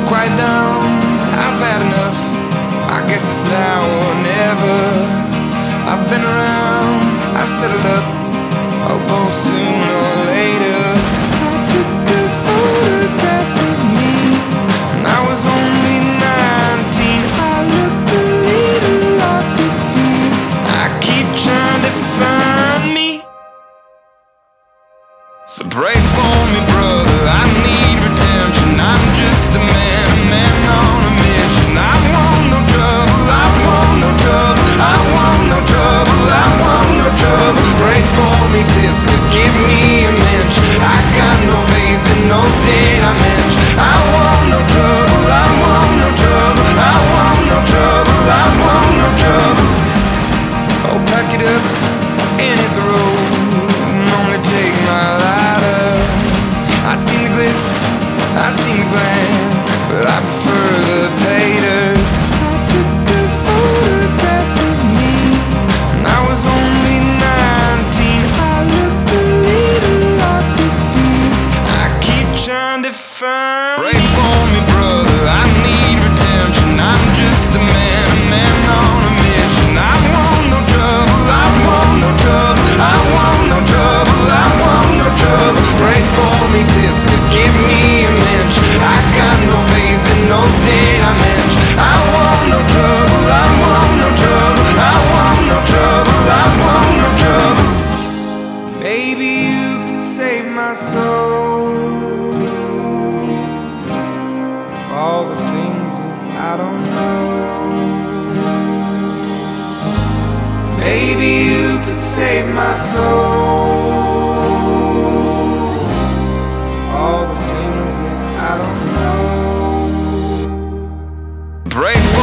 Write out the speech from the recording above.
quiet down, I've had enough. I guess it's now or never. I've been around, I've settled up. I'll go sooner or later. I took a photograph of me, and I was only 19. I looked a little lost, you see. I keep trying to find me. So pray for me, brother, I need redemption. I'm just a man on a mission. I want no trouble, I want no trouble, I want no trouble, I want no trouble. Pray for me, sister, give me a mensch. I got no faith in no dimension. I want no trouble, I want no trouble, I want no trouble, I want no trouble. Oh, pack it up and hit the road, and only take my lighter. I've seen the glitz, I've seen the glam, but I prefer the pater. I took a photograph of me, and I was only 19. I looked a little lost, you see. I keep trying to find. Pray for me, brother, I need redemption. I'm just a man on a mission. I want no trouble, I want no trouble, I want no trouble, I want no trouble. Pray for me, sister, give me a mensch. I got no faith in no dimension. I want no trouble, I want no trouble, I want no trouble, I want no trouble. Maybe you could save my soul. All the things that I don't know. Maybe you could save my soul. All the things that I don't know. Pray for